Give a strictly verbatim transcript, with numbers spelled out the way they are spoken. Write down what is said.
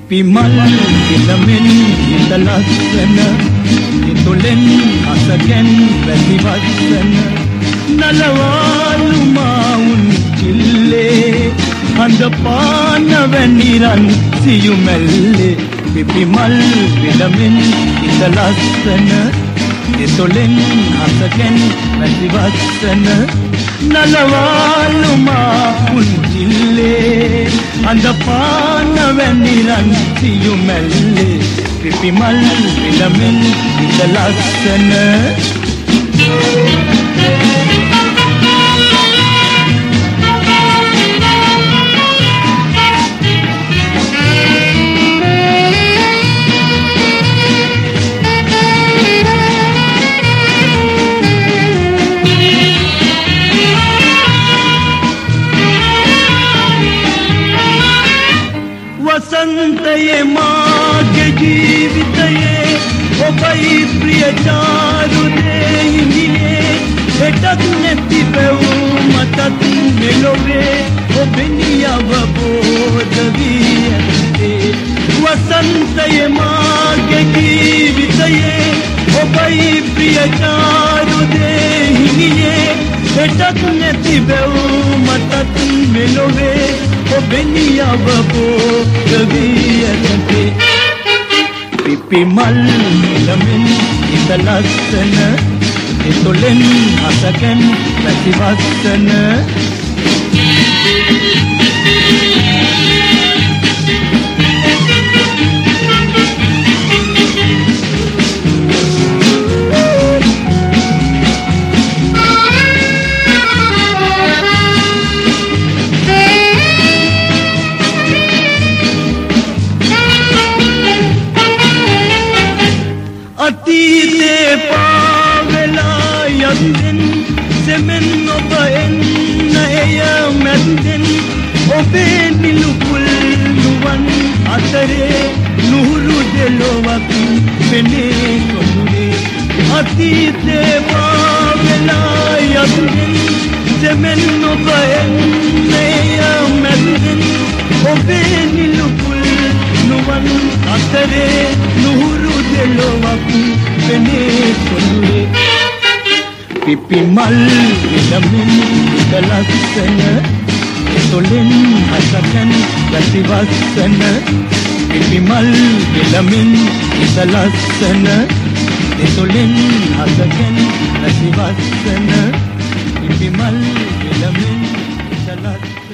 පිපි මල් ඉලමෙන් හිත ලස්සන හිතුලෙන් අසකෙන් වැසි වස්සන නලවාලු මාවුන් කිල්ලේ හඳ පාන වැනිරන් සියුමැල්ලේ පිපි මල් ඉලමෙන් හිත ලස්සන හිතුලෙන් අසකෙන් වැසි වස්සන නලවාලු මාවුන් කිල්ලේ හඳ පාන වැනිරන් සියුමැල්ලේ පිපි මල් ඉලමෙන් හිත ලස්සන වසන්තයේ මාගේ ජීවිතයේ ඔබයි ප්‍රිය චාරු දෙහිමිනේ හෙටක් නැති බැව් මටත් මෙලොවේ ඔබෙනි අවබෝධ වී ඇත්තේ වසන්තයේ මාගේ ජීවිතයේ ඔබයි ප්‍රිය චාරු දෙහිමිනේ හෙටක් නැති බැව් මටත් මෙලොවේ ඔබෙනි අවබෝධ වී ඇත්තේ පිපි මල් ඉලමෙන් හිත ලස්සන හිතුලෙන් අසකෙන් වැසි වස්සන අතීතේ පාවෙලා යද්දෙන් සෙමෙන් ඔබ එන්න එය මැද්දෙන් ඔබේ නිලුපුල් නුවන් අතරේ නුහුරු දෙලොවක් පෙනේ කොඳුරේ අතීතේ පාවෙලා යද්දෙන් සෙමෙන් ඔබ එන්න එය මැද්දෙන් ඔබේ නිලුපුල් නුවන් අතරේ නුහුරු දෙලොවක් පෙනේ කොඳුරේ පිපි මල් ඉලමෙන් හිත ලස්සන හිතුලෙන් අසකෙන් වැසි වස්සන පිපි මල් ඉලමෙන් හිත ලස්සන හිතුලෙන් අසකෙන් වැසි වස්සන පිපි මල් ඉලමෙන් හිත ලස්සන